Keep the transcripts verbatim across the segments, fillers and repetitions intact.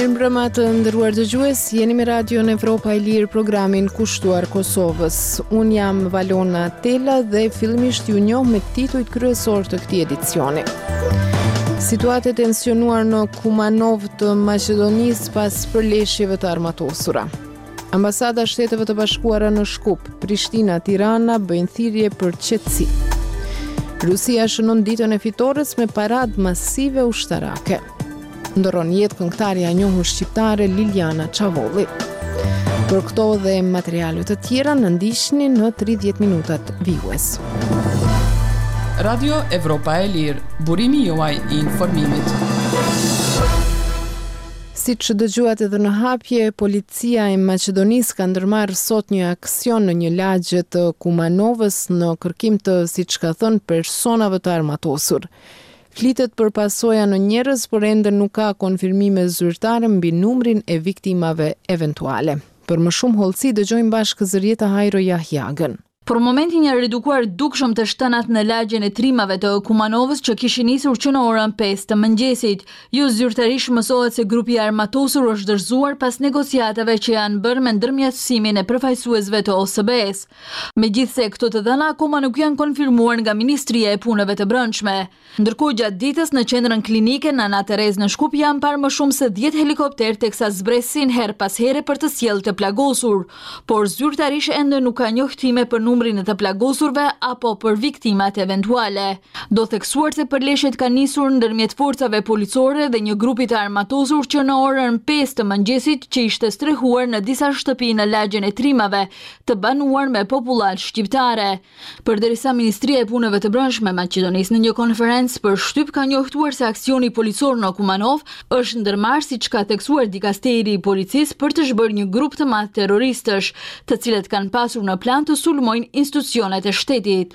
Mirëmbrëma të nderuar dëgjues, jeni me Radion Evropa e Lirë, programin kushtuar Kosovës. Unë jam Valona Tela dhe fillimisht ju njoh me titujt kryesor të këtij edicioni. Situatë e tensionuar në Kumanov të Maqedonisë pas përleshjeve të armatosura. Ambasada e Shteteve të Bashkuara në Shkup, Prishtina, Tirana bëjnë thirrje për qetësi. Rusia shënon ditën e fitores me paradë masive ushtarake. Ndoron jetë këngëtarja e njohur shqiptare Liliana Çavolli. Për këto dhe materiale të tjera në ndiqni në tridhjetë minutat vijues. Radio Evropa e Lirë, burimi juaj i informimit. Si që dëgjuat edhe në hapje, policia e Maqedonisë ka ndërmarrë sot një aksion në një lagje të Kumanovës në kërkim të, siç ka thënë, personave të armatosur. Flitet për pasoja në njerëz, por ende nuk ka konfirmime zyrtare mbi numrin e viktimave eventuale. Për më shumë hollësi dëgjojmë bashkë Zërieta Hajro Jahjagën. Për momentin janë redukuar dukshëm të shtënat në lagjen e trimave të Kumanovës që kishin nisur që në orën pesë të mëngjesit. Jo zyrtarisht mësohet se grupi i armatosur është dorëzuar pas negociatave që janë bërë me ndërmjetësimin e përfaqësuesve të O S B-s. Megjithse këto të dhëna akoma nuk janë konfirmuar nga Ministria e Punëve të Brendshme. Ndërkohë gjatë ditës në qendrën klinike në Ana Terez në Shkup janë parë më shumë se dhjetë helikopter teksa zbresin her pas here për të sjellë të plagosur, por zyrtarisht ende nuk ka njohtime për numrin e të plagosurve apo për viktimat eventuale. Do theksuar se përleshjet kanë nisur ndërmjet forcave policore dhe një grupi të armatosur që në orën pesë të mëngjesit që ishte strehuar në disa shtëpi në lagjen e trimave, të banuar me popullat shqiptare. Përderisa Ministria e Punëve të Brendshme e Maqedonisë në një konferencë për shtyp ka njohtuar se aksioni policor në Kumanov është ndërmarrë siç ka theksuar dikasteri i policisë për të zhbërë një grup të madh terroristësh, të cilët kanë pasur në plan të sulmojnë institucionet e shtetit.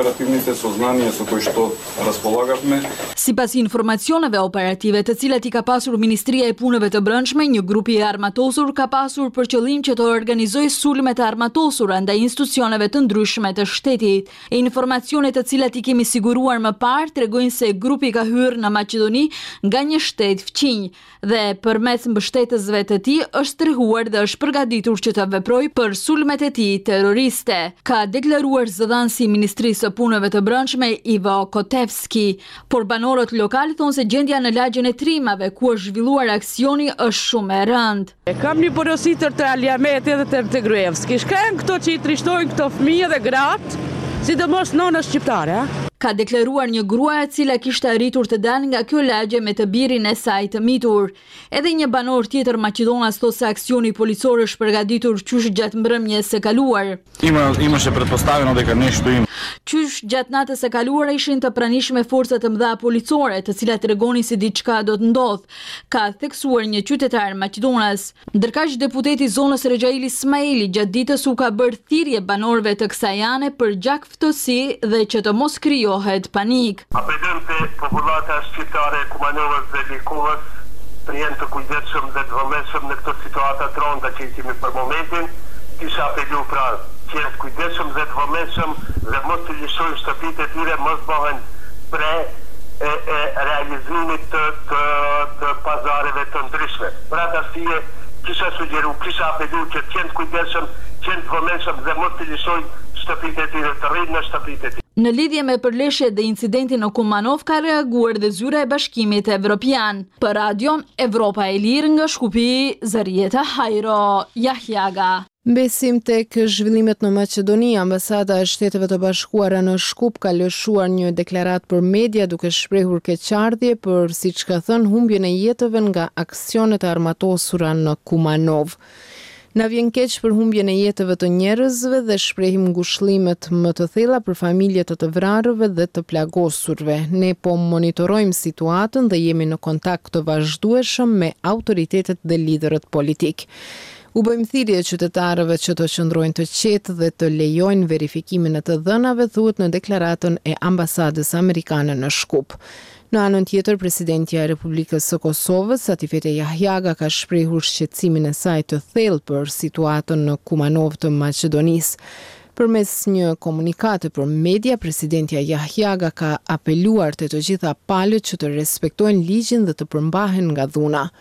Sipas informacioneve operative të cilat i ka pasur Ministria e Punëve të Brendshme, një grup i armatosur ka pasur për qëllim që të organizojë sulme të armatosura ndaj institucioneve të ndryshme të shtetit. E informacionet të cilat i kemi siguruar më parë tregojnë se grupi ka hyrë në Maqedoni nga një shtet fqinj dhe përmes mbështetësve të tij është strehuar dhe është përgatitur që të veprojë për sulmet e tij terroriste, ka deklaruar zëdhanësi i Ministrisë së Punëve të Brendshme Ivo Kotevski, por banorët lokal thonë se gjendja në lagjen e trimave ku është zhvilluar aksioni është shumë e rëndë. Kam një porositër të Aliameti dhe të Tegruevski. Shkojnë këto që i trishtojnë këto fëmijë dhe gratë, sidomos nona shqiptare, ka deklaruar një gruaja e cila kishte arritur të dalë nga kjo lagje me të birin e saj të mitur. Edhe një banor tjetër maqedonas thotë se aksioni policor është përgatitur qysh gjatë mbrëmjes së kaluar. Ima imаше pretpostavljeno дека nešto ima. Qysh gjatë natës së kaluar ishin të pranishme forca të mëdha policore, të cilat tregonin se diçka do të ndodh, ka theksuar një qytetar maqedonas. Ndërkaq deputeti i zonës Rexhaili Ismaili gjatë ditës u ka bërë thirrje banorëve të kësaj ane për gjakftësi dhe që të mos krijohet panik. Apelojmë te popullata shqiptare e Kumanovës dhe Likovës të jenë të kujdesshëm dhe të vëmendshëm në këto situata të rënda që kemi për momentin. Kisha apelu pra që jenë të kujdesshëm dhe të vëmendshëm dhe mos të lëshojnë shtëpitë e tyre, mos bëhen pre e, e realizimit të, të, të pazareve të ndryshme. Për atë arsye kisha sugjeru, kisha apelu që të jenë të kujdesshëm, që jenë të vëmendshëm dhe mos të lëshojnë shtëpitë e tyre, të rrinë në shtëpitë e tyre. Në lidhje me përleshjet dhe incidentin në Kumanov ka reaguar dhe zyra e Bashkimit Evropian. Për Radion Evropa e Lirë nga Shkupi, Zërieta Hajro Jahjaga. Besim tek zhvillimet në Maqedoni, Ambasada e Shteteve të Bashkuara në Shkup ka lëshuar një deklaratë për media duke shprehur keqardhje për, siç ka thënë, humbjen e jetëve nga aksionet e armatosura në Kumanov. Na vjen keq për humbjen e jetëve të njerëzve dhe shprehim ngushëllimet më të thella për familjet të të vrarëve dhe të plagosurve. Ne po monitorojmë situatën dhe jemi në kontakt të vazhdueshëm me autoritetet dhe liderët politik. U bëjmë thirrje qytetarëve që të qëndrojnë të qetë dhe të lejojnë verifikimin e të dhënave, thuhet në deklaratën e Ambasadës Amerikane në Shkup. Në anën tjetër, presidentja e Republikës së Kosovës, Satifete Jahjaga, ka shprehur shqetësimin e saj të thellë për situatën në Kumanov të Maqedonisë. Përmes një komunikate për media, presidentja Jahjaga ka apeluar te të gjitha palët që të respektojnë ligjin dhe të përmbahen nga dhuna.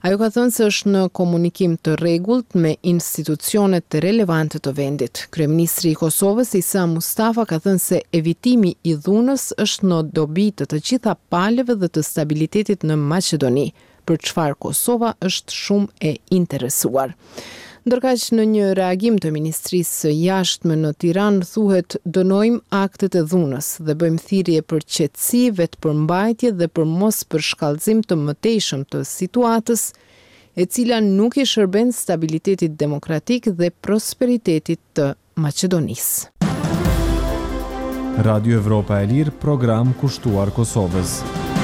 Ajo ka thënë se është në komunikim të rregullt me institucionet të relevante të vendit. Kryeministri i Kosovës Isa Mustafa ka thënë se evitimi i dhunës është në dobi të të gjitha palëve dhe të stabilitetit në Maqedoni, për çfarë Kosova është shumë e interesuar. Ndërkaq në një reagim të Ministrisë së Jashtme në Tiranë thuhet dënojmë aktet e dhunës dhe bëjmë thirrje për qetësi, vetëpërmbajtje dhe për mos përshkallëzim të mëtejshëm të situatës, e cila nuk i shërben stabilitetit demokratik dhe prosperitetit të Maqedonisë. Radio Evropa e Lirë, program kushtuar Kosovës.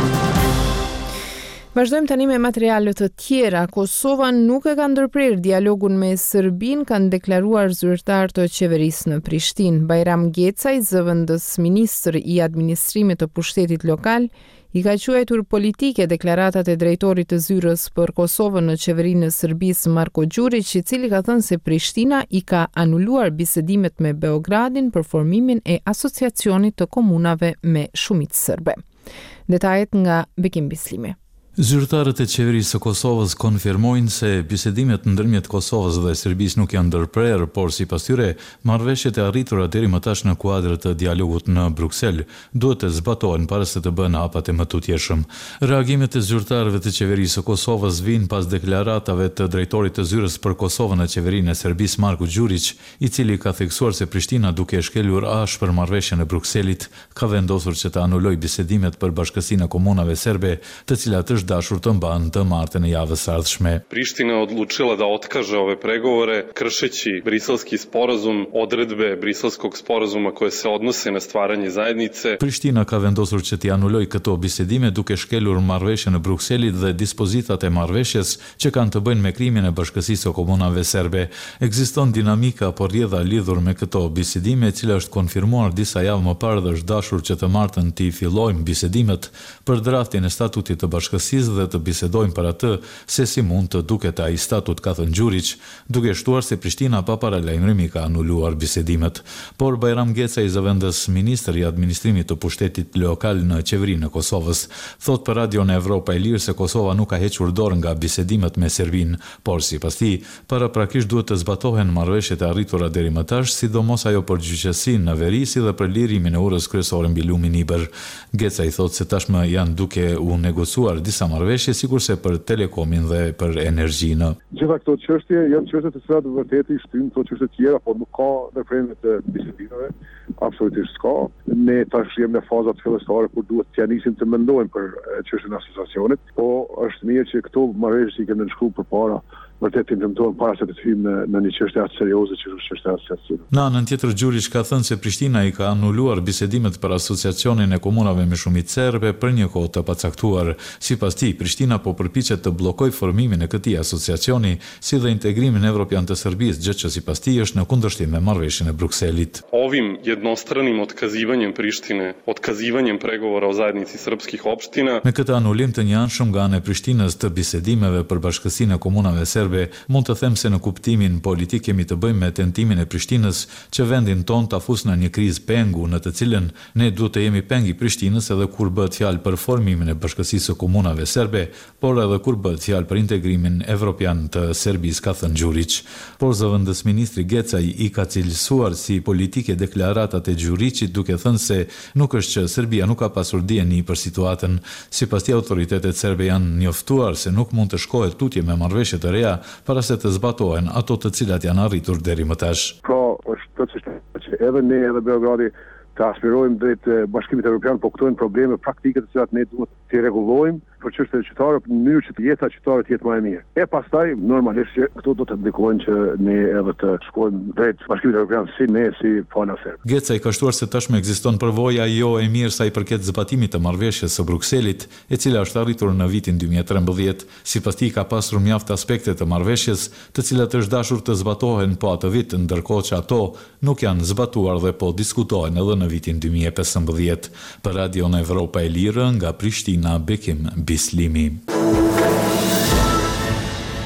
Vazhdojmë tani me materiale të tjera. Kosova nuk e ka ndërprer dialogun me Serbinë, kanë deklaruar zyrtar të qeverisë në Prishtinë. Bajram Gecaj, zëvendës ministër i administrimit të pushtetit lokal, i ka quajtur politike deklaratat e drejtorit të zyrës për Kosovën në qeverinë e Serbisë Marko Đurić, i cili ka thënë se Prishtina i ka anuluar bisedimet me Beogradin për formimin e asociacionit të komunave me shumicë serbe. Detajet nga Bekim Bislimi. Zyrtarët e qeverisë së Kosovës konfirmojnë se bisedimet ndërmjet Kosovës dhe Serbisë nuk janë ndërprerë, por sipas tyre, marrëveshjet e arritura deri më tash në kuadër të dialogut në Bruksel duhet të zbatohen para se të bëhen hapat e mëtutjeshëm. Reagimet e zyrtarëve të qeverisë së Kosovës vijnë pas deklaratave të drejtorit të zyrës për Kosovën në qeverinë e Serbisë Marko Đurić, i cili ka theksuar se Prishtina, duke shkelur ashpër marrëveshjen e Brukselit, ka vendosur që të anulojë bisedimet për bashkësinë e komunave serbe, të cilat është dashur të mbanë të martën e javës së ardhshme. Priština odlučila da otkaže ove pregovore kršeći Briselski sporazum, odredbe Briselskog sporazuma koje se odnose na stvaranje zajednice. Prishtina ka vendosur që t'i anuloj këto bisedime duke shkelur marrëveshjen e Brukselit dhe dispozitat e marrëveshjes që kanë të bëjnë me krimin e bashkësisë së komunave serbe. Ekziston dinamika por rrjedha lidhur me këto bisedime, e cila është konfirmuar disa javë më parë dhe është dashur që të martën t'i fillojmë bisedimet për draftin e statutit të bashkësisë dhe të bisedojmë për atë se si mund të duket ai statut, ka thënë Đurić, duke shtuar se Prishtina pa paralajmërimi ka anuluar bisedimet. Por Bajram Gecaj, zëvendës ministër i administrimit të pushtetit lokal në qeverinë e Kosovës, thot për Radion Evropa e Lirë se Kosova nuk ka hequr dorë nga bisedimet me Serbinë, por sipas tij, paraprakisht duhet të zbatohen marrëveshjet e arritura deri më tash, sidomos ajo për gjyqësinë në veri si dhe për lirimin e urës kryesore mbi lumin Iber. Gecaj thot se tashmë janë duke u negociuar disa marrëveshje, sikurse për telekomin dhe për energjinë. Gjitha këto çështje janë çështje të cilat vërtet i shtyn këto çështje tjera, por nuk ka ndërprerje të bisedimeve, absolutisht s'ka. Ne tash jemi në fazat fillestare kur duhet t'ja nisim të mendojmë për çështjen e asociacionit, po është mirë që këto marrëveshje që kemi shkruar përpara vërtet implementohen para se të hyjmë në, në një çështje aq serioze që është çështja e asociacionit. Në anën tjetër, Đurić ka thënë se Prishtina i ka anuluar bisedimet për asociacionin e komunave me shumicë serbe për një kohë të pacaktuar. Sipas tij, Prishtina po përpiqet të bllokojë formimin e këtij asociacioni, si dhe integrimin evropian të Serbisë, gjë që sipas tij është në kundërshtim me marrëveshjen e Brukselit. Ovim jednostranim otkazivanjem Prištine, otkazivanjem pregovora o zajednici srpskih opština. Me këtë anulim të njëanshëm nga ana e Prishtinës të bisedimeve për bashkësinë e komunave serbe, mund të them se në kuptimin politik kemi të bëjmë me tentimin e Prishtinës që vendin ton ta fusë në një krizë pengu në të cilën ne duhet të jemi peng i Prishtinës edhe kur bëhet fjalë për formimin e bashkësisë së komunave serbe, por edhe kur bëhet fjalë për integrimin evropian të Serbisë, ka thënë Đurić. Por zëvendës ministri Gecaj i ka cilësuar si politike deklaratat e Đurićit, duke thënë se nuk është që Serbia nuk ka pasur dieni për situatën. Sipas tij, autoritetet serbe janë njoftuar se nuk mund të shkohet tutje me marrëveshje të reja para se të zbatohen ato të cilat janë arritur deri më tash. Pra, është të që edhe ne edhe Beogradi të aspirojmë drejt Bashkimit Evropian, po këto janë probleme praktike të cilat ne duhet të rregullojmë për çështjet qytetare në mënyrë që të jeta qytetare të jetë më e mirë. E pastaj normalisht që këto do të ndikojnë që ne edhe të shkojmë drejt Bashkimit Evropian si ne si puna serbe. Gecaj ka shtuar se tashmë ekziston përvoja jo e mirë sa i përket zbatimit të marrëveshjes së Brukselit, e cila është arritur në vitin dy mijë e trembëdhjetë. Sipas tij ka pasur mjaft aspekte të marrëveshjes, të cilat është dashur të zbatohen po atë vit, ndërkohë që ato nuk janë zbatuar dhe po diskutohen edhe në vitin dy mijë e pesëmbëdhjetë. Për Radion Evropa e Lirë, nga Prishtina, Bekim Bislimi.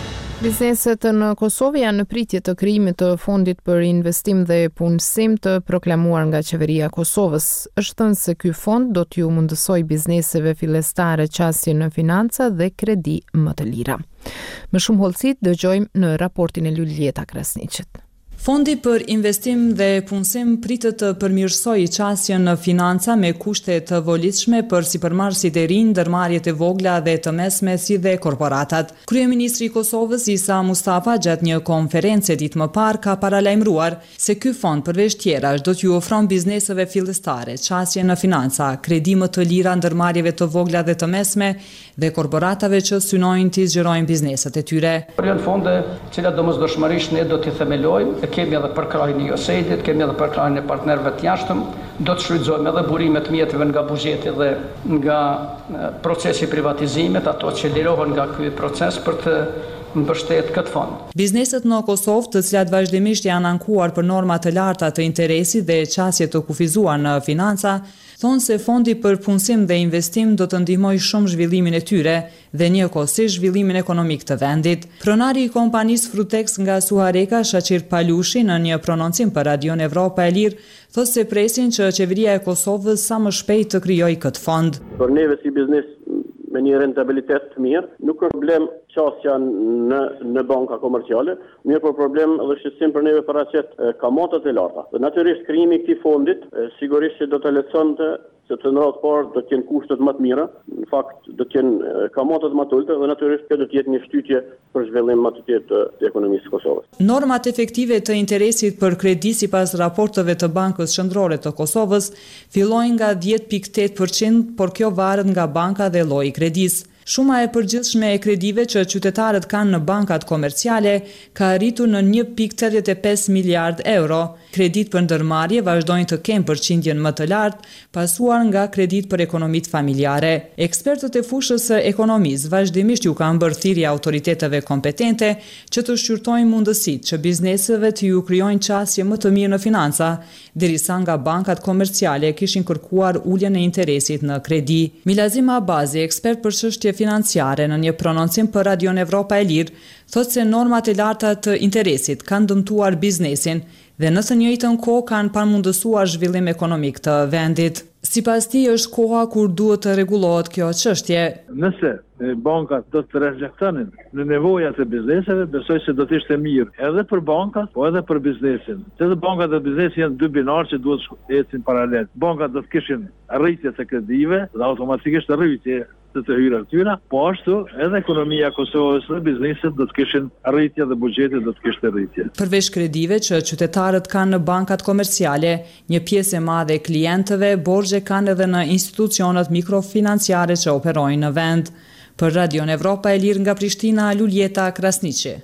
Bizneset në Kosovë janë në pritje të krijimit të fondit për investim dhe punësim të proklamuar nga qeveria e Kosovës. Është thënë se ky fond do t'ju mundësojë bizneseve fillestare qasje në financa dhe kredi më të lira. Më shumë hollësi dëgjojmë në raportin e Luljeta Krasniqit. Fondi për investim dhe punësim pritet të përmirësojë qasjen në financa me kushte të volitshme për sipërmarrësit e rinj, ndërmarrjet e vogla dhe të mesme si dhe korporatat. Kryeministri i Kosovës Isa Mustafa gjatë një konferencë ditë më parë ka paralajmëruar se ky fond përveç tjerash do t'ju ofron bizneseve fillestare qasje në financa, kredi më të lira ndërmarrjeve të vogla dhe të mesme dhe korporatave që synojnë të zgjerojnë bizneset e tyre. Janë fonde të cilat domosdoshmërisht ne do t'i themelojmë. Kemi edhe përkrahjen e U S A I D-it, kemi edhe përkrahjen e partnerëve të jashtëm, do të shfrytëzojmë edhe burimet mjeteve nga buxheti dhe nga procesi i privatizimit, ato që lirohen nga ky proces për të mbështet këtë fond. Bizneset në Kosovë, të cilat vazhdimisht janë ankuar për norma të larta të interesit dhe qasje të kufizuar në financa, thonë se fondi për punësim dhe investim do të ndihmojë shumë zhvillimin e tyre dhe njëkohësisht zhvillimin ekonomik të vendit. Pronari i kompanisë Frutex nga Suhareka, Shaqir Palushi, në një prononcim për Radion Evropa e Lirë, thotë se presin që qeveria e Kosovës sa më shpejt të krijojë këtë fond. Për neve si biznes me një rentabilitet të mirë, nuk është problem qasja në, në banka komerciale, mirë për problem dhe shqetësim për neve paraqet kamatat e larta. Dhe natyrisht krijimi i këtij fondit sigurisht që do të lehtësonte sepse në radhë parë do të jenë kushtet më të mira, në fakt do të jenë kamatat më të ulta dhe natyrisht kjo do të jetë një shtytje për zhvillim më të tjerë të, të ekonomisë së Kosovës. Normat efektive të interesit për kredi sipas raporteve të Bankës Qendrore të Kosovës fillojnë nga dhjetë pikë tetë përqind, por kjo varet nga banka dhe lloji i kredisë. Shuma e përgjithshme e kredive që qytetarët kanë në bankat komerciale ka arritur në një pikë tetëdhjetë e pesë miliard euro. Kredit për ndërmarrje vazhdojnë të kenë përqindjen më të lartë, pasuar nga kredit për ekonomitë familjare. Ekspertët e fushës së ekonomisë vazhdimisht ju kanë bërë thirrje autoriteteve kompetente që të shqyrtojnë mundësitë që bizneseve të ju krijojnë qasje më të mirë në financa, derisa nga bankat komerciale kishin kërkuar uljen e interesit në kredi. Milazim Abazi, ekspert për çështje financiare, në një prononcim për Radion Evropa e Lirë, thotë se normat e larta të interesit kanë dëmtuar biznesin dhe në të njëjtën kohë kanë pamundësuar zhvillim ekonomik të vendit. Sipas tij është koha kur duhet të rregullohet kjo çështje. Nëse bankat do të reflektonin në nevojat e bizneseve, besoj se do të ishte mirë edhe për bankat, po edhe për biznesin. Sepse bankat dhe biznesi janë dy binarë që duhet të ecin paralel. Bankat do të kishin rritje të kredive dhe automatikisht rritje të të hyrat tyra, po ashtu edhe ekonomia e Kosovës dhe bizneset do të kishin rritje dhe buxheti do të kishte rritje. Përveç kredive që qytetarët kanë në bankat komerciale, një pjesë e madhe e klientëve borxhe kanë edhe në institucionet mikrofinanciare që operojnë në vend. Për Radion Evropa e Lirë nga Prishtina, Luljeta Krasniqi.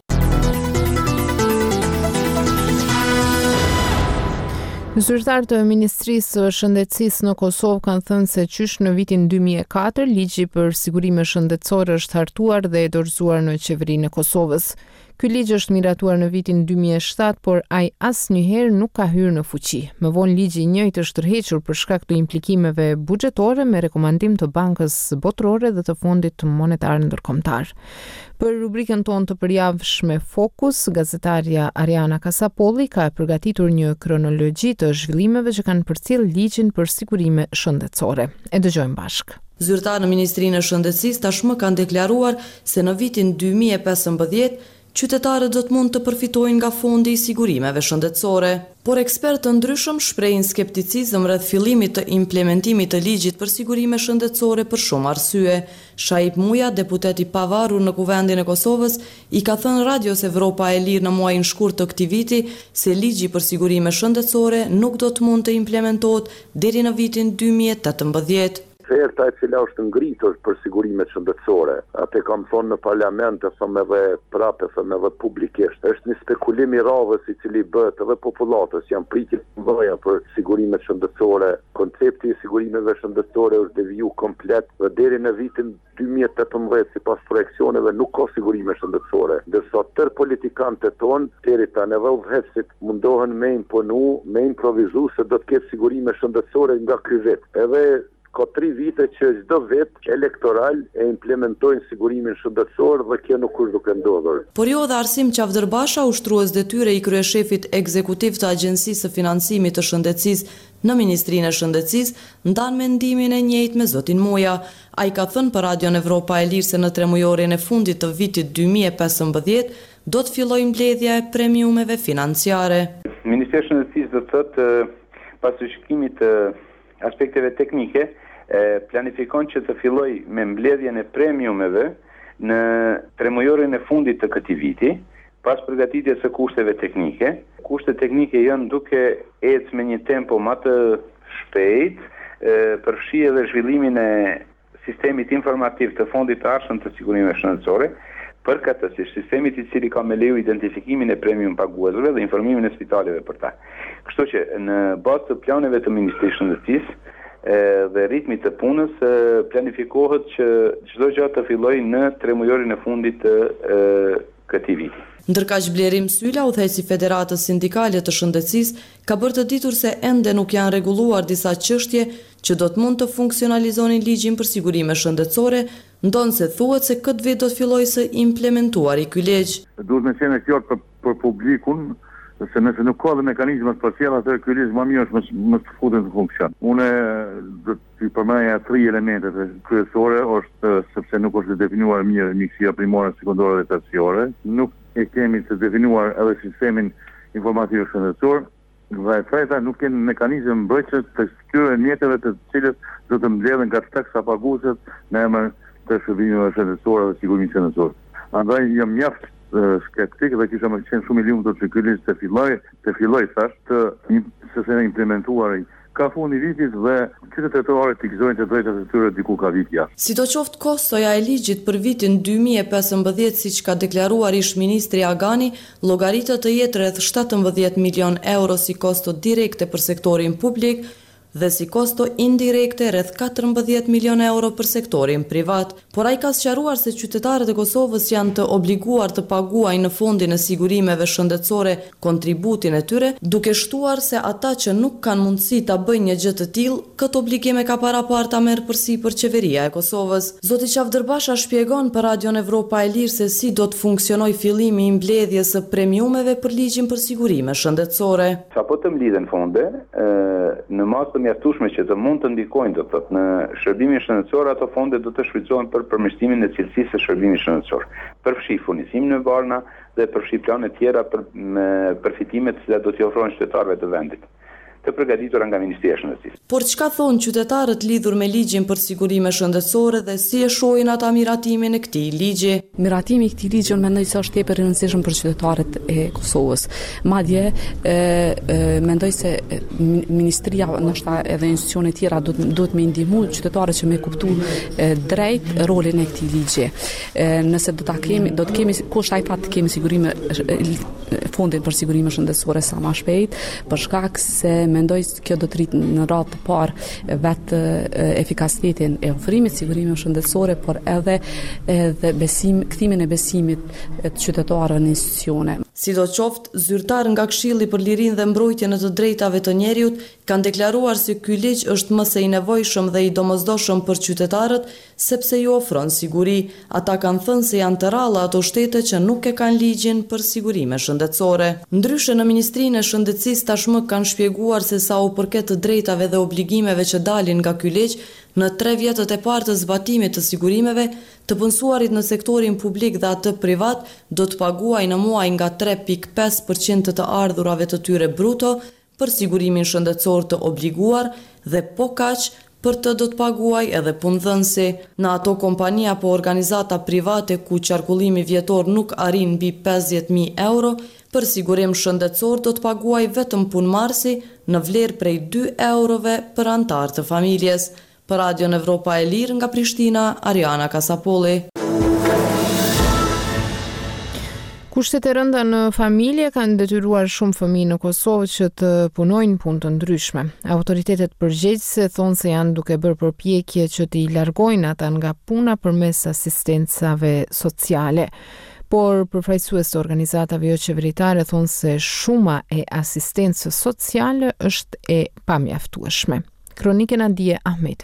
Zyrtar të Ministrisë së Shëndetësisë në Kosovë kanë thënë se qysh në vitin dy mijë e katër ligji për sigurime shëndetësore është hartuar dhe e dorëzuar në qeverinë e Kosovës. Ky ligj është miratuar në vitin dy mijë e shtatë, por ai asnjëherë nuk ka hyrë në fuqi. Më vonë ligji i njëjtë është tërhequr për shkak të implikimeve buxhetore me rekomandim të Bankës Botërore dhe të Fondit Monetar Ndërkombëtar. Për rubrikën tonë të përjavshme Fokus, gazetarja Ariana Kasapolli ka përgatitur një kronologji të zhvillimeve që kanë përcjell ligjin për sigurime shëndetësore. E dëgjojmë bashkë. Zyrtar në Ministrinë e Shëndetësisë tashmë kanë deklaruar se në vitin dy mijë e pesëmbëdhjetë qytetarët do të mund të përfitojnë nga fondi i sigurimeve shëndetësore, por ekspertë të ndryshëm shprehin skepticizëm rreth fillimit të implementimit të ligjit për sigurime shëndetësore për shumë arsye. Shaip Muja, deputet i pavarur në Kuvendin e Kosovës, i ka thënë Radios Evropa e Lirë në muajin shkurt të këtij viti se ligji për sigurime shëndetësore nuk do të mund të implementohet deri në vitin dy mijë e tetëmbëdhjetë. Oferta e cila është ngritur për sigurimet shëndetësore, atë kam thonë në parlament, e thëmë edhe prapë, e thëmë edhe publikisht, është një spekulim i radhës i cili bëhet edhe populatës, janë pritje të mëdha për sigurimet shëndetësore. Koncepti i sigurimeve shëndetësore është deviju komplet dhe deri në vitin dy mijë e tetëmbëdhjetë sipas projeksioneve nuk ka sigurime shëndetësore. Ndërsa tërë politikantët tonë, deri tani edhe udhëheqësit mundohen me imponu, me improvizu se do të ketë sigurime shëndetësore nga ky vit. Edhe ka tri vite që çdo vit elektoral e implementojnë sigurimin shëndetësor dhe kjo nuk është duke ndodhur. Por jo dhe Arsim Qavdërbasha, ushtrues detyre i kryeshefit ekzekutiv të Agjencisë së Financimit të Shëndetësisë në Ministrinë e Shëndetësisë, ndan mendimin e njëjtë me zotin Moja. Ai ka thënë për Radion Evropa e Lirë se në tremujorin e fundit të vitit dy mijë e pesëmbëdhjetë do të fillojë mbledhja e premiumeve financiare. Ministri i Shëndetësisë do të thotë pas shikimit të aspekteve teknike, planifikon që të filloj me mbledhjen e premiumeve në tremujorin e fundit të këtij viti, pas përgatitjes së kushteve teknike. Kushtet teknike janë duke ecë me një tempo më të shpejt, përfshi edhe zhvillimin e sistemit informativ të fondit të arshëm të sigurimeve shëndetësore, përkatësisht sistemit i cili ka me leju identifikimin e premium paguesve dhe informimin e spitaleve për ta. Kështu që në bazë të planeve të Ministrisë së Shëndetësisë dhe ritmit të punës planifikohet që çdo gjë të fillojë në tremujorin e fundit të këtij viti. Ndërkaq Blerim Syla, udhëheqësi i Federatës Sindikale të Shëndetësisë, ka bërë të ditur se ende nuk janë rregulluar disa çështje që do të mund të funksionalizonin ligjin për sigurime shëndetësore, ndonse thuhet se këtë vit do të fillojë së implementuari ky ligj. Duhet me qenë qartë për, për publikun, se nëse nuk ka dhe mekanizmat speciale, atëherë ky ligj më mirë është më të futet në funksion. Unë do të përmendoja tri elementet kryesore, është sepse nuk është definuar mirë mjekësia primare, sekondore dhe terciare, nuk e kemi të definuar edhe sistemin informativ shëndetësor, dhe e treta nuk kemi mekanizëm mbrojtës të këtyre mjeteve të cilët do të mbledhen nga taksa paguesit në emër të shërbimeve shëndetësore dhe sigurimit shëndetësor. Andaj jam mjaft skeptik dhe kisha më qenë shumë i lumtur që ky ligj të filloj, të filloj thash të së implementuar ka fundi vitit dhe qytetarët të gëzojnë të drejtat e tyre diku ka vit jashtë. Sidoqoftë, kostoja e ligjit për vitin dy mijë e pesëmbëdhjetë, siç ka deklaruar ish ministri Agani, llogaritet të jetë rreth shtatëmbëdhjetë milion euro si kosto direkte për sektorin publik dhe si kosto indirekte rreth katërmbëdhjetë milion euro për sektorin privat. Por ai ka sqaruar se qytetarët e Kosovës janë të obliguar të paguajnë në fondin e sigurimeve shëndetësore kontributin e tyre, duke shtuar se ata që nuk kanë mundësi ta bëjnë një gjë të tillë, këtë obligim e ka parapar ta merr përsipër qeveria e Kosovës. Zoti Qavdërbasha shpjegon për Radion Evropa e Lirë se si do të funksionojë fillimi i mbledhjes së premiumeve për ligjin për sigurime shëndetësore. Sapo të mblidhen fonde, në masë të mjaftueshme që të mund të ndikojnë do të thotë në shërbimin shëndetësor, ato fonde do të shfrytëzohen për përmirësimin e cilësisë së shërbimit shëndetësor. Përfshi furnizimin me varna dhe përfshi plane tjera për përfitimet që do t'i ofrohen qytetarëve të vendit, të përgatitura nga Ministria e Shëndetësisë. Por çka thonë qytetarët lidhur me ligjin për sigurime shëndetësore dhe si e shohin ata miratimin e këtij ligji? Miratimi i këtij ligji unë mendoj se është tepër i rëndësishëm për qytetarët e Kosovës. Madje e, e, mendoj se ministria, ndoshta edhe institucione tjera do duhet me ndihmu qytetarët që me kuptu e, drejt rolin e këtij ligji. E, nëse do ta kemi, do të kemi kush ai fat të kemi sigurime fondin për sigurime shëndetësore sa më shpejt, për shkak se mendoj se kjo do të rritë në radhë të parë vetë efikasitetin e ofrimit sigurimeve shëndetësore, por edhe edhe besim, kthimin e besimit të qytetarëve në institucione. Sidoqoftë, zyrtar nga Këshilli për Lirinë dhe Mbrojtjen e të Drejtave të Njerëzit kanë deklaruar se ky ligj është më së i nevojshëm dhe i domosdoshëm për qytetarët sepse ju ofron siguri. Ata kanë thënë se janë të rralla ato shtete që nuk e kanë ligjin për sigurime shëndetësore. Ndryshe, në Ministrinë e Shëndetësisë tashmë kanë shpjeguar se sa u përket të drejtave dhe obligimeve që dalin nga ky ligj, në tre vjetët e parë të zbatimit të sigurimeve, të punësuarit në sektorin publik dhe atë privat do të paguaj në muaj nga tre pikë pesë përqind të ardhurave të tyre bruto për sigurimin shëndetësor të obliguar dhe po kaq për të do të paguaj edhe punëdhënësi. Në ato kompani apo organizata private ku qarkullimi vjetor nuk arrin mbi pesëdhjetë mijë euro, për sigurim shëndetësor do të paguaj vetëm punëmarrësi në vlerë prej dy eurove për antar të familjes. Për Radion Evropa e Lirë nga Prishtina, Ariana Kasapolli. Kushtet e rënda në familje kanë detyruar shumë fëmijë në Kosovë që të punojnë punë të ndryshme. Autoritetet përgjegjëse thonë se janë duke bërë përpjekje që t'i largojnë ata nga puna përmes asistencave sociale. Por përfaqësues të organizatave jo qeveritare thonë se shuma e asistencës sociale është e pamjaftueshme. Kronikën Adie Ahmetet.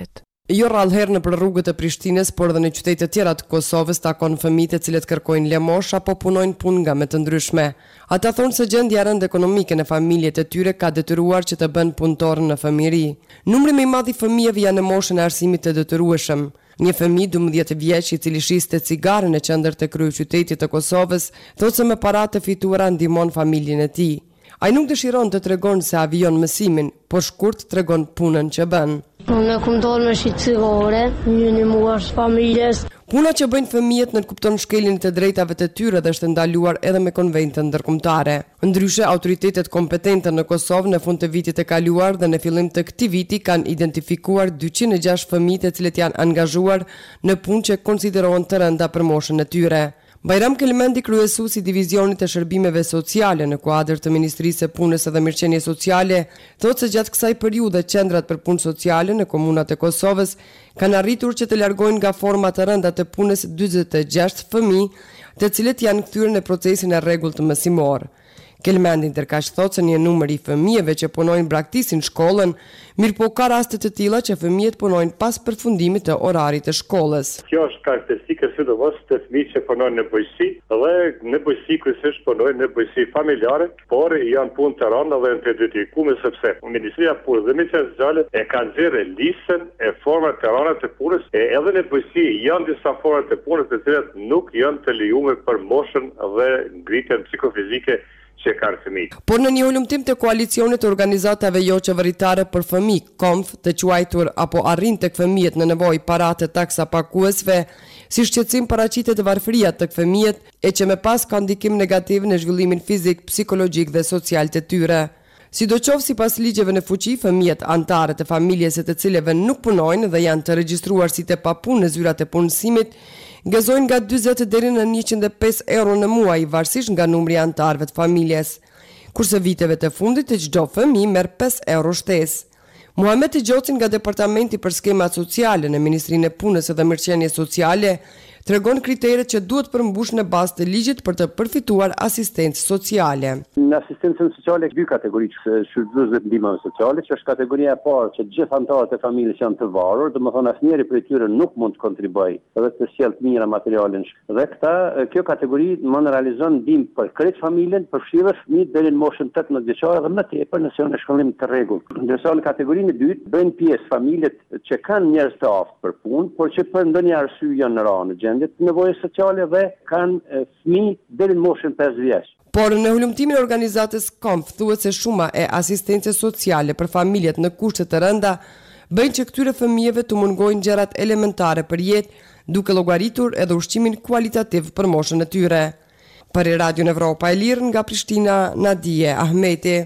Jo rrallëherë në për rrugët e Prishtinës, por edhe në qytete të tjera të Kosovës takon fëmijë të cilët kërkojnë lemosh apo punojnë punë nga më të ndryshme. Ata thonë se gjendja e rëndë ekonomike në familjet e tyre ka detyruar që të bënë punëtor në fëmijëri. Numri më i madh i fëmijëve janë në moshën e arsimit të detyrueshëm. Një fëmijë dymbëdhjetë vjeç i cili shiste cigare në qendër të kryeqytetit të Kosovës, thotë se me paratë të fituara ndihmon familjen e tij. Ai nuk dëshiron të tregon se avion mësimin, por shkurt tregon punën që bën. Unë kam dalë me shit cigare, një një muash familjes. Puna që bëjnë fëmijët nënkupton shkeljen e drejtave të tyre dhe është ndaluar edhe me konvente ndërkombëtare. Ndryshe, autoritetet kompetente në Kosovë në fund të vitit të kaluar dhe në fillim të këtij viti kanë identifikuar dyqind e gjashtë fëmijë të cilët janë angazhuar në punë që konsiderohen të rënda për moshën e tyre. Bajram Kelmendi, kryesuesi i divizionit të shërbimeve sociale në kuadër të Ministrisë së Punës dhe Mirëqenies Sociale, thotë se gjatë kësaj periudhe qendrat për punë sociale në komunat e Kosovës kanë arritur që të largojnë nga forma të rënda të punës dyzet e gjashtë fëmijë, të cilët janë kthyer në procesin e rregullt mësimor. Kelmendi ndërkaq thotë se një numër i fëmijëve që punojnë braktisin shkollën, mirë po ka raste të tilla që fëmijët punojnë pas përfundimit të orarit të shkollës. Kjo është karakteristike sidomos të fëmijëve që punojnë në bujqësi dhe në bujqësi kryesisht punojnë në bujqësi familjare, por janë punë të rënda dhe të dedikuar sepse Ministria e Punës dhe Mirëqenies Sociale e ka nxjerrë listën e formave të rënda të punës e edhe në bujqësi janë disa forma të punës të cilat nuk janë të lejuar për moshën dhe ngritjen psikofizike që kanë fëmijë. Por në një ulëmtim të koalicionit të organizatave jo qeveritare për fëmijë, KOMF, të quajtur apo arrin tek fëmijët në nevojë para të taksa paguesve, si shqetësim paraqitet varfëria tek fëmijët e që me pas ka ndikim negativ në zhvillimin fizik, psikologjik dhe social të tyre. Sidoqoftë sipas ligjeve në fuqi, fëmijët antarë të familjes së të cilëve nuk punojnë dhe janë të regjistruar si të papunë në zyrat e punësimit, gëzojnë nga dyzet deri në njëqind e pesë euro në muaj, varësisht nga numri i antarëve të familjes. Kurse viteve të fundit të çdo fëmijë merr pesë euro shtesë. Muhamet Xhoci nga Departamenti për Skemat Sociale në Ministrinë e Punës dhe Mirëqenies Sociale tregon kriteret që duhet përmbush në bazë të ligjit për të përfituar asistencë sociale. Në asistencën sociale dy kategori shfrytëzuesve të ndihmave sociale, që është kategoria e parë që gjithë anëtarët e familjes janë të varur, domethënë asnjëri prej tyre nuk mund të kontribuojë edhe të sjellë të mira materialin. Dhe këta kjo kategori mund realizon ndihmë për krejt familjen, përfshirë fëmijët deri në moshën tetëmbëdhjetë vjeçare dhe më tepër nëse janë në shkollim të rregullt. Ndërsa në kategorinë e dytë bëjnë pjesë familjet që kanë njerëz të aftë për punë, por që për ndonjë arsye janë në rënë gjendje të nevojës sociale dhe kanë fëmijë deri në moshën pesë vjeç. Por në hulumtimin e organizatës KOMF thuhet se shuma e asistencës sociale për familjet në kushte të rënda bëjnë që këtyre fëmijëve të mungojnë gjërat elementare për jetë, duke llogaritur edhe ushqimin kualitativ për moshën e tyre. Për Radio Evropa e Lirë nga Prishtina, Nadije Ahmeti.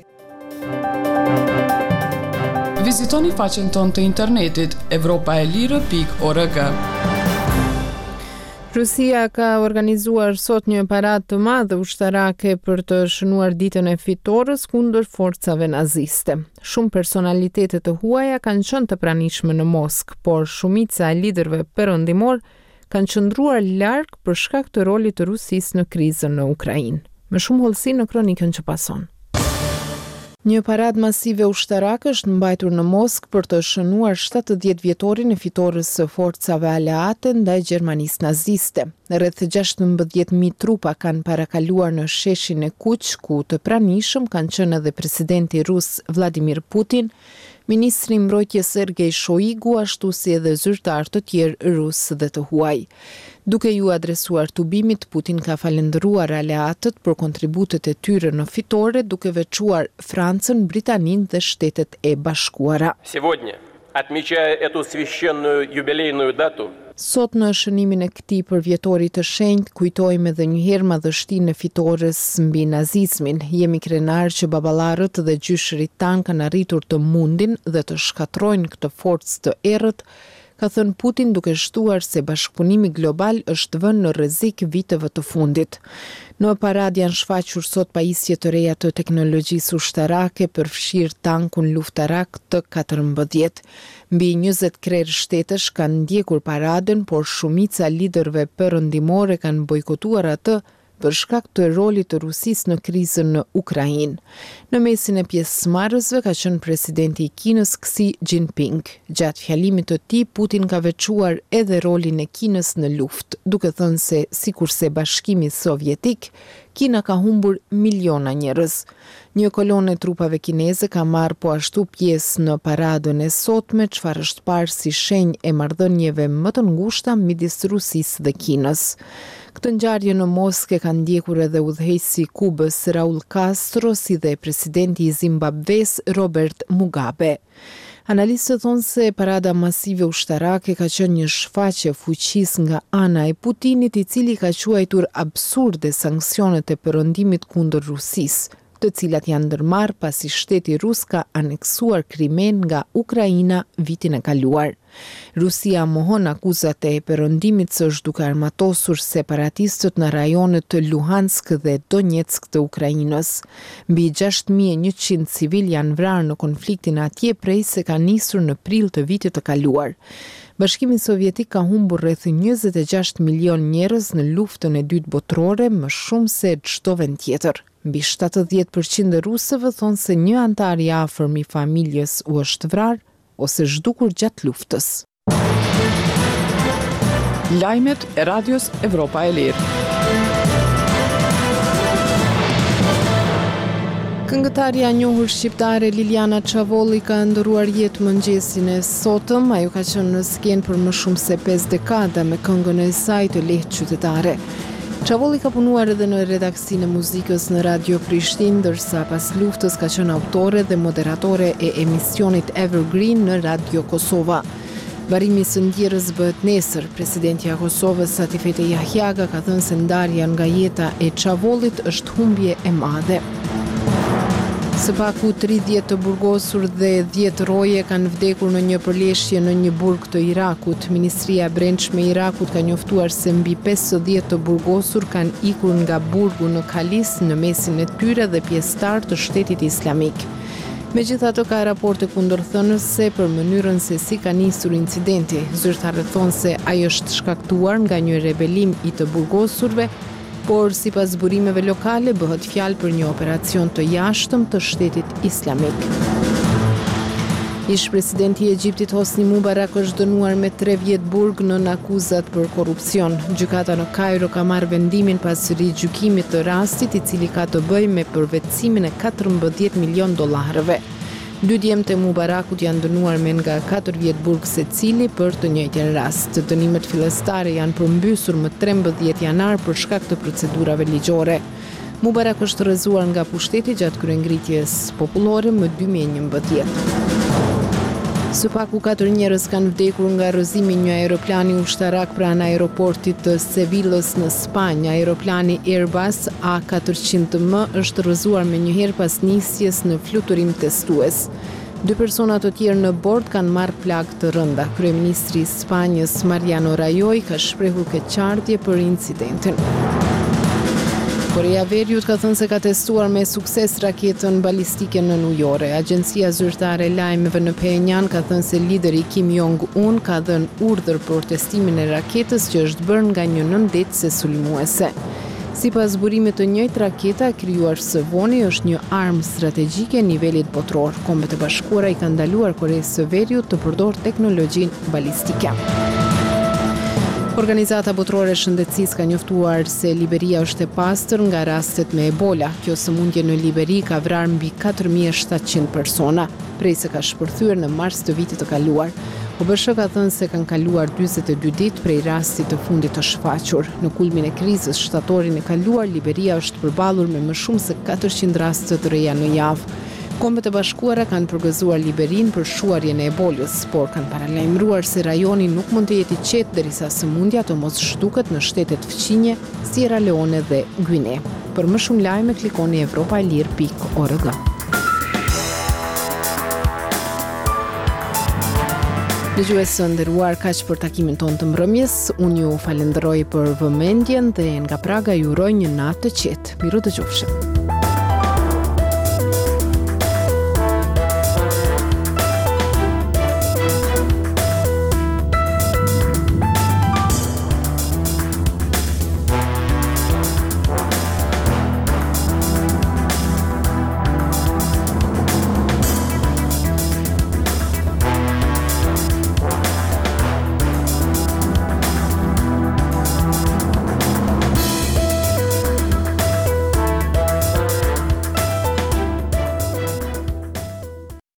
Vizitoni faqen tonë të internetit evropa e lirë pikë org. Rusia ka organizuar sot një paradë të madhe ushtarake për të shënuar ditën e fitores kundër forcave naziste. Shumë personalitetet të huaja kanë qenë të pranishme në Moskë, por shumica e liderëve perëndimor kanë qëndruar larg për shkak të rolit të Rusisë në krizën në Ukrainë. Më shumë hollësi në kronikën që pason. Një paradë masive ushtarake është mbajtur në Moskë për të shënuar shtatëdhjetë vjetorin e fitores së forcave aleate ndaj Gjermanisë naziste. Rreth gjashtëmbëdhjetë mijë trupa kanë parakaluar në sheshin e Kuq, ku të pranishëm kanë qenë edhe presidenti rus Vladimir Putin, ministri i mbrojtjes Sergej Shoigu, ashtu si edhe zyrtar të tjerë rus dhe të huaj. Duke ju adresuar tubimit, Putin ka falendëruar aleatët për kontributet e tyre në fitore, duke veçuar Francën, Britaninë dhe Shtetet e Bashkuara. Сегодня, отмечая эту священную юбилейную дату, Sot në shënimin e këtij përvjetorit të shenjtë, kujtojmë edhe një herë madhështinë e fitores mbi nazizmin. Jemi krenar që baballarët dhe gjyshërit tanë kanë arritur të mundin dhe të shkatrojnë këtë forcë të errët, ka thënë Putin, duke shtuar se bashkëpunimi global është vënë në rrezik viteve të fundit. Në paradë janë shfaqur sot pajisje të reja të teknologjisë ushtarake, përfshirë tankun luftarak T katërmbëdhjetë. Mbi njëzet krerë shtetësh kanë ndjekur paradën, por shumica liderëve perëndimore kanë bojkotuar atë për shkak të rolit të Rusisë në krizën në Ukrainë. Në mesin e pjesëmarrësve ka qenë presidenti i Kinës Xi Jinping. Gjatë fjalimit të tij, Putin ka veçuar edhe rolin e Kinës në luftë, duke thënë se sikurse Bashkimi Sovjetik, Kina ka humbur miliona njerëz. Një kolonë e trupave kineze ka marrë po ashtu pjesë në paradën e sotme, çfarë është parë si shenjë e marrëdhënieve më të ngushta midis Rusisë dhe Kinës. Këtë ngjarje në Moskë ka ndjekur edhe udhëheqësi i Kubës Raul Castro, si dhe presidenti i Zimbabves Robert Mugabe. Analistët thonë se parada masive ushtarake ka qenë një shfaqje fuqisë nga ana e Putinit, i cili ka quajtur absurde sanksionet e perëndimit kundër Rusisë, të cilat janë ndërmarrë pasi shteti rus ka aneksuar Krimen nga Ukraina vitin e kaluar. Rusia mohon akuzat e perëndimit se është duke armatosur separatistët në rajonet të Luhansk dhe Donetsk të Ukrainës. Mbi gjashtë mijë e njëqind civil janë vrarë në konfliktin atje prej se ka nisur në prill të vitit të kaluar. Bashkimi Sovjetik ka humbur rreth njëzet e gjashtë milion njerëz në luftën e dytë botërore, më shumë se çdo vend tjetër. Mbi shtatëdhjetë përqind e rusëve thonë se një antar i afërm i familjes u është vrarë ose zhdukur gjatë luftës. Lajmet e Radios Evropa e Lirë. Këngëtarja e njohur shqiptare Liliana Çavolli ka ndëruar jetë mëngjesin e sotëm. Ajo ka qenë në skenë për më shumë se pesë dekada me këngën e saj të lehtë qytetare. Çavolli ka punuar edhe në redaksinë e muzikës në Radio Prishtinë, ndërsa pas luftës ka qenë autore dhe moderatore e emisionit Evergreen në Radio Kosova. Varimi së ndjerës bëhet nesër. Presidentja e Kosovës Satifete Jahjaga ka thënë se ndarja nga jeta e Çavollit është humbje e madhe. Së paku tridhjetë të burgosur dhe dhjetë roje kanë vdekur në një përleshje në një burg të Irakut. Ministria e Brendshme e Irakut ka njoftuar se mbi pesëdhjetë të burgosur kanë ikur nga burgu në Kalis në mesin e tyre dhe pjesëtar të Shtetit Islamik. Megjithatë ka raporte kundërthënëse për mënyrën se si ka nisur incidenti. Zyrtarët thonë se ai është shkaktuar nga një rebelim i të burgosurve, por sipas burimeve lokale bëhet fjalë për një operacion të jashtëm të Shtetit Islamik. Ish presidenti i Egjiptit Hosni Mubarak është dënuar me tre vjet burg nën akuzat për korrupsion. Gjykata në Kairo ka marrë vendimin pas rigjykimit të rastit, i cili ka të bëjë me përvetësimin e katërmbëdhjetë milion dollarëve. Dy djemtë e Mubarakut janë dënuar me nga katër vjet burg secili për të njëjtin rast. Dënimet fillestare janë përmbysur më trembëdhjetë janar për shkak të procedurave ligjore. Mubarak është rrëzuar nga pushteti gjatë kryengritjes popullore më dy mijë e njëmbëdhjetë. Së paku katër njerëz kanë vdekur nga rrëzimi një aeroplani ushtarak pranë aeroportit të Sevillës në Spanjë. Aeroplani Airbus A katërqind M është rrëzuar menjëherë pas nisjes në fluturim testues. Dy persona të tjerë në bord kanë marrë plagë të rënda. Kryeministri i Spanjës Mariano Rajoy ka shprehur keqardhje për incidentin. Korea Veriut ka thënë se ka testuar me sukses raketën balistike në ujore. Agjencia zyrtare e lajmeve në Pyongyang ka thënë se lideri Kim Jong-un ka dhënë urdhër për testimin e raketës që është bërë nga një nëndetëse sulmuese. Sipas burimit të njëjtë, raketa e krijuar së voni është një armë strategjike nivelit botror. Kombet e Bashkuara i kanë ndaluar Koreas së Veriut të përdorë teknologjinë balistike. Organizata Botërore e Shëndetësisë ka njoftuar se Liberia është e pastër nga rastet me Ebola. Kjo sëmundje në Liberi ka vrarë mbi katër mijë e shtatëqind persona, prej se ka shpërthyer në mars të vitit të kaluar. O B S H ka thënë se kanë kaluar njëzet e dy ditë prej rastit të fundit të shfaqur. Në kulmin e krizës shtatorin e kaluar, Liberia është përballur me më shumë se katërqind raste të reja në javë. Kombet e Bashkuara kanë përgëzuar Liberin për shuarjen e ebolës, por kanë paralajmëruar se rajoni nuk mund të jetë i qetë derisa sëmundja të mos zhduket në shtetet fëqinje, Sierra Leone dhe Guinea. Për më shumë lajme klikoni evropaelir pikë org. Dëgjuesë nderuar, kaq për takimin tonë të mbrëmjes. Unë ju falenderoj për vëmendjen dhe nga Praga ju uroj një natë të qetë. Miru dëgjofshim.